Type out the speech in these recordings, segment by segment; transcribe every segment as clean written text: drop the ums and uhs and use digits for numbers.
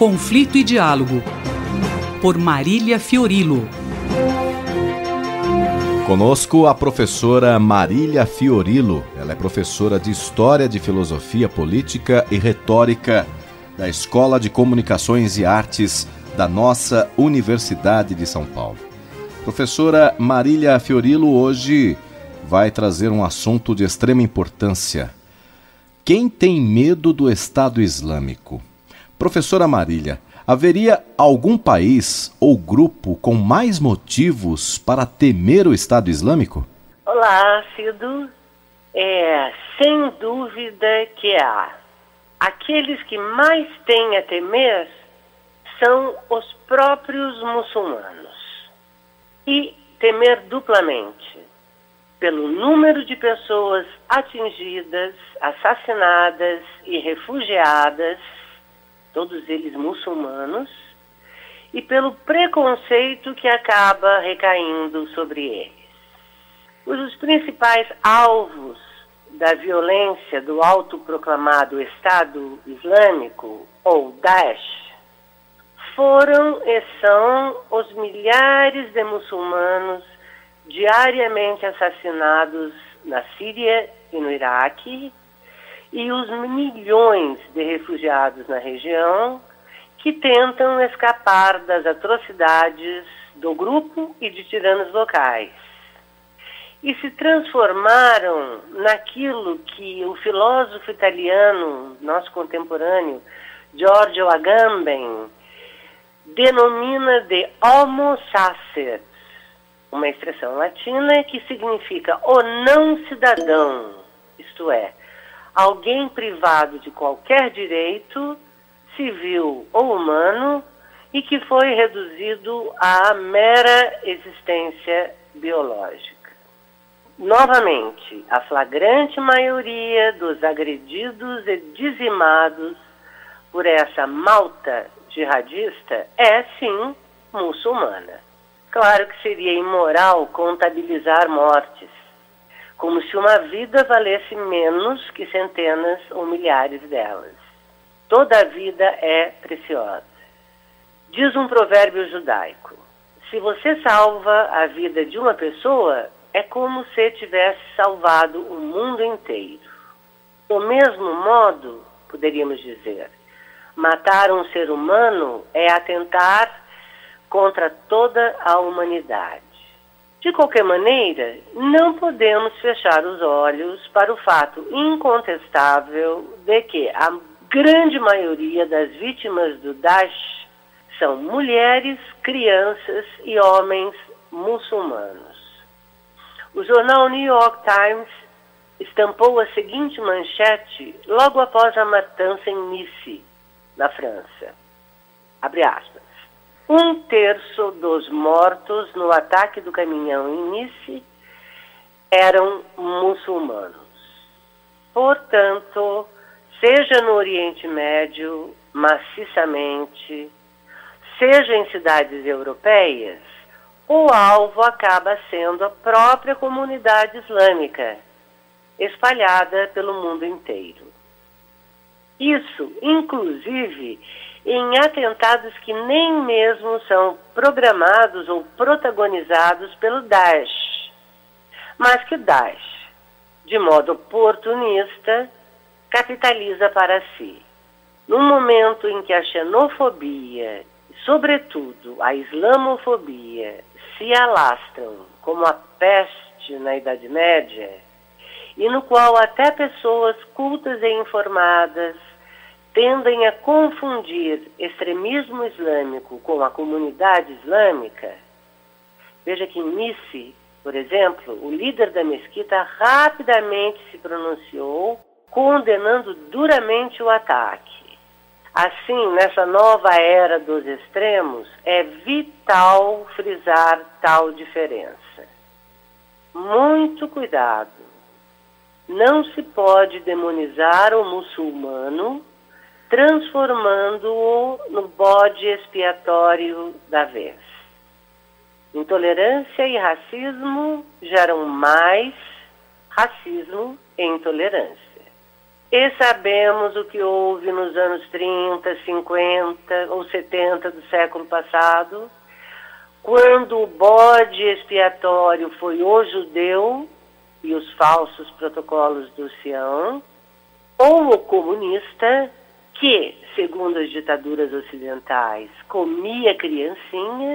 Conflito e Diálogo, por Marília Fiorilo. Conosco a professora Marília Fiorilo. Ela é professora de História de Filosofia Política e Retórica da Escola de Comunicações e Artes da nossa Universidade de São Paulo. Professora Marília Fiorilo hoje vai trazer um assunto de extrema importância. Quem tem medo do Estado Islâmico? Professora Marília, haveria algum país ou grupo com mais motivos para temer o Estado Islâmico? Olá, Cido. Sem dúvida que há. Aqueles que mais têm a temer são os próprios muçulmanos. E temer duplamente pelo número de pessoas atingidas, assassinadas e refugiadas, todos eles muçulmanos, e pelo preconceito que acaba recaindo sobre eles. Os principais alvos da violência do autoproclamado Estado Islâmico, ou Daesh, foram e são os milhares de muçulmanos diariamente assassinados na Síria e no Iraque, e os milhões de refugiados na região que tentam escapar das atrocidades do grupo e de tiranos locais. E se transformaram naquilo que o filósofo italiano, nosso contemporâneo, Giorgio Agamben, denomina de homo sacer, uma expressão latina que significa o não cidadão, isto é, alguém privado de qualquer direito, civil ou humano, e que foi reduzido à mera existência biológica. Novamente, a flagrante maioria dos agredidos e dizimados por essa malta jihadista é, sim, muçulmana. Claro que seria imoral contabilizar mortes, como se uma vida valesse menos que centenas ou milhares delas. Toda vida é preciosa. Diz um provérbio judaico: se você salva a vida de uma pessoa, é como se tivesse salvado o mundo inteiro. Do mesmo modo, poderíamos dizer, matar um ser humano é atentar contra toda a humanidade. De qualquer maneira, não podemos fechar os olhos para o fato incontestável de que a grande maioria das vítimas do Daesh são mulheres, crianças e homens muçulmanos. O jornal New York Times estampou a seguinte manchete logo após a matança em Nice, na França. Abre aspas. 1/3 dos mortos no ataque do caminhão em Nice eram muçulmanos. Portanto, seja no Oriente Médio, maciçamente, seja em cidades europeias, o alvo acaba sendo a própria comunidade islâmica, espalhada pelo mundo inteiro. Isso, inclusive, em atentados que nem mesmo são programados ou protagonizados pelo Daesh, mas que o Daesh, de modo oportunista, capitaliza para si. No momento em que a xenofobia e, sobretudo, a islamofobia se alastram como a peste na Idade Média, e no qual até pessoas cultas e informadas tendem a confundir extremismo islâmico com a comunidade islâmica. Veja que em Nice, por exemplo, o líder da mesquita rapidamente se pronunciou, condenando duramente o ataque. Assim, nessa nova era dos extremos, é vital frisar tal diferença. Muito cuidado. Não se pode demonizar o muçulmano, transformando-o no bode expiatório da vez. Intolerância e racismo geram mais racismo e intolerância. E sabemos o que houve nos anos 30, 50 ou 70 do século passado, quando o bode expiatório foi o judeu e os falsos protocolos do Sião, ou o comunista, que, segundo as ditaduras ocidentais, comia criancinhas,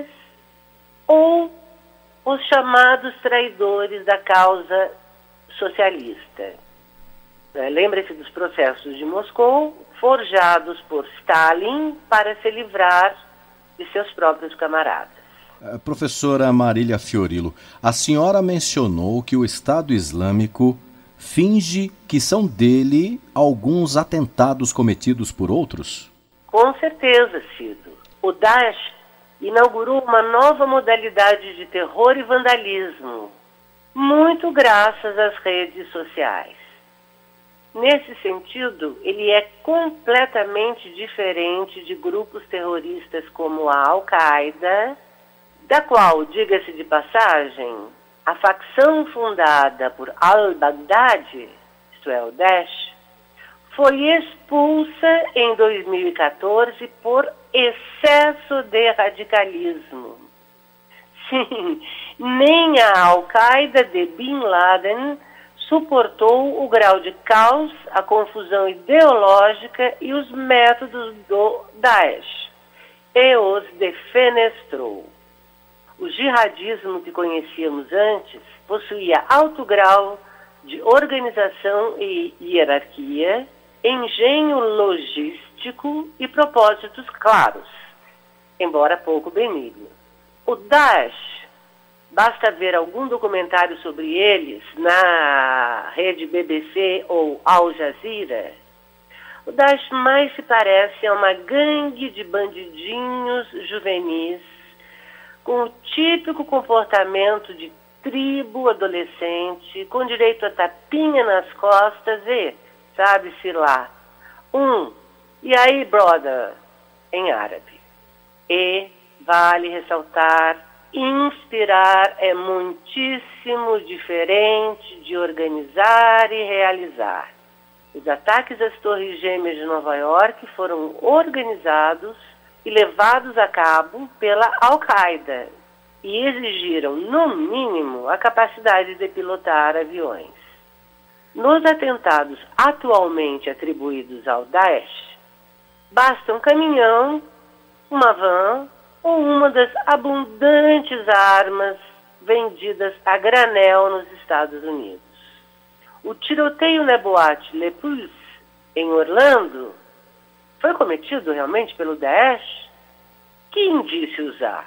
ou os chamados traidores da causa socialista. Lembre-se dos processos de Moscou, forjados por Stalin para se livrar de seus próprios camaradas. Professora Marília Fiorillo, a senhora mencionou que o Estado Islâmico finge que são dele alguns atentados cometidos por outros? Com certeza, Cido. O Daesh inaugurou uma nova modalidade de terror e vandalismo, muito graças às redes sociais. Nesse sentido, ele é completamente diferente de grupos terroristas como a Al-Qaeda, da qual, diga-se de passagem, a facção fundada por al-Baghdadi, isto é, o Daesh, foi expulsa em 2014 por excesso de radicalismo. Sim, nem a Al-Qaeda de Bin Laden suportou o grau de caos, a confusão ideológica e os métodos do Daesh, e os defenestrou. O jihadismo que conhecíamos antes possuía alto grau de organização e hierarquia, engenho logístico e propósitos claros, embora pouco benigno. O Daesh, basta ver algum documentário sobre eles na rede BBC ou Al Jazeera, o Daesh mais se parece a uma gangue de bandidinhos juvenis com o típico comportamento de tribo adolescente, com direito a tapinha nas costas e, sabe-se lá, e aí, brother, em árabe. E, vale ressaltar, inspirar é muitíssimo diferente de organizar e realizar. Os ataques às Torres Gêmeas de Nova York foram organizados e levados a cabo pela Al-Qaeda e exigiram, no mínimo, a capacidade de pilotar aviões. Nos atentados atualmente atribuídos ao Daesh, basta um caminhão, uma van ou uma das abundantes armas vendidas a granel nos Estados Unidos. O tiroteio na boate Le Pulse, em Orlando, foi cometido realmente pelo Daesh? Que indícios há?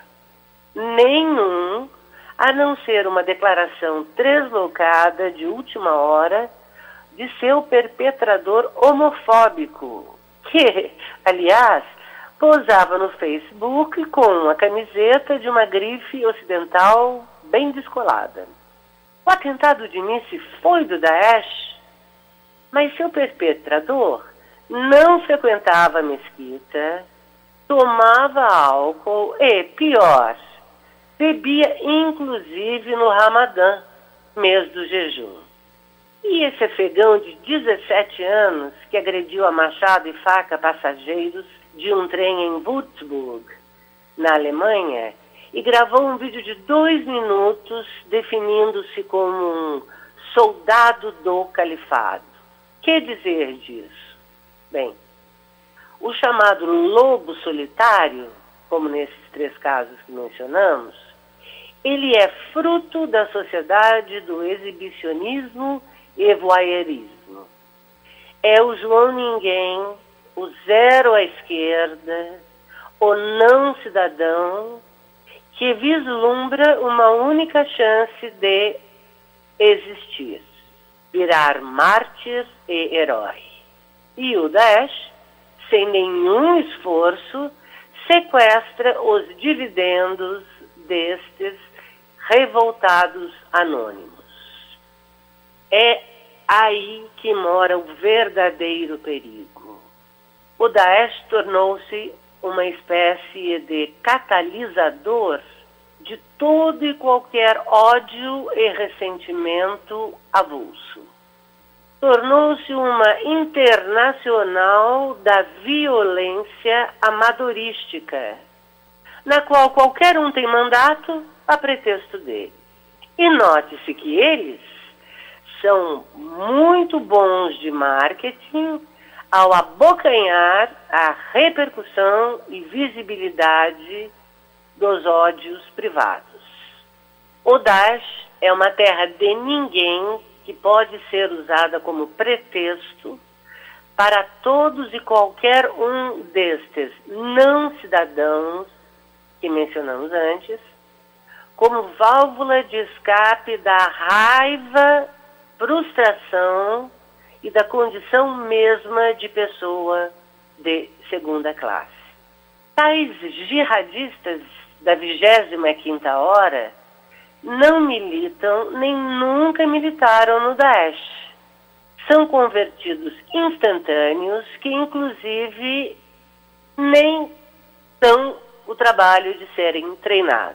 Nenhum, a não ser uma declaração translocada de última hora de seu perpetrador homofóbico, que, aliás, posava no Facebook com uma camiseta de uma grife ocidental bem descolada. O atentado de Nice foi do Daesh, mas seu perpetrador não frequentava a mesquita, tomava álcool e, pior, bebia inclusive no Ramadã, mês do jejum. E esse afegão de 17 anos que agrediu a machado e faca passageiros de um trem em Würzburg, na Alemanha, e gravou um vídeo de 2 minutos definindo-se como um soldado do califado. Que dizer disso? Bem, o chamado lobo solitário, como nesses 3 casos que mencionamos, ele é fruto da sociedade do exibicionismo e voyeurismo. É o João Ninguém, o zero à esquerda, o não cidadão, que vislumbra uma única chance de existir, virar mártir e herói. E o Daesh, sem nenhum esforço, sequestra os dividendos destes revoltados anônimos. É aí que mora o verdadeiro perigo. O Daesh tornou-se uma espécie de catalisador de todo e qualquer ódio e ressentimento avulso. tornou-se uma internacional da violência amadorística, na qual qualquer um tem mandato a pretexto dele. E note-se que eles são muito bons de marketing ao abocanhar a repercussão e visibilidade dos ódios privados. O Daesh é uma terra de ninguém que pode ser usada como pretexto para todos e qualquer um destes não cidadãos que mencionamos antes, como válvula de escape da raiva, frustração e da condição mesma de pessoa de segunda classe. Tais jihadistas da 25ª hora não militam nem nunca militaram no Daesh. São convertidos instantâneos que, inclusive, nem dão o trabalho de serem treinados.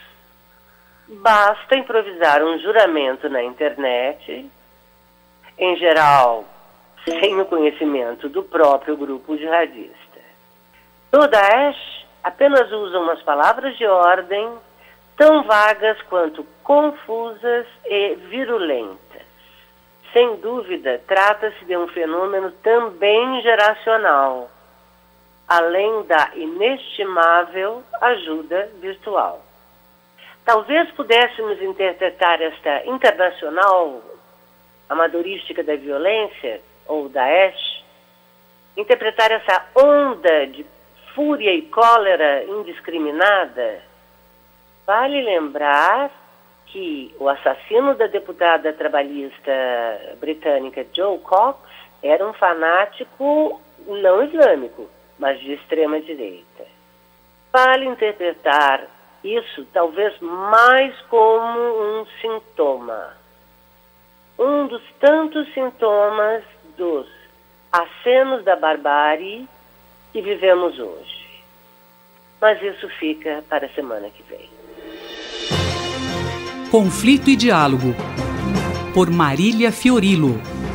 Basta improvisar um juramento na internet, em geral, sem o conhecimento do próprio grupo jihadista. O Daesh apenas usa umas palavras de ordem tão vagas quanto confusas e virulentas. Sem dúvida, trata-se de um fenômeno também geracional, além da inestimável ajuda virtual. Talvez pudéssemos interpretar esta internacional amadorística da violência, ou Daesh, interpretar essa onda de fúria e cólera indiscriminada. Vale lembrar que o assassino da deputada trabalhista britânica Joe Cox era um fanático não islâmico, mas de extrema direita. Vale interpretar isso talvez mais como um sintoma. Um dos tantos sintomas dos acenos da barbárie que vivemos hoje. Mas isso fica para a semana que vem. Conflito e Diálogo, por Marília Fiorilo.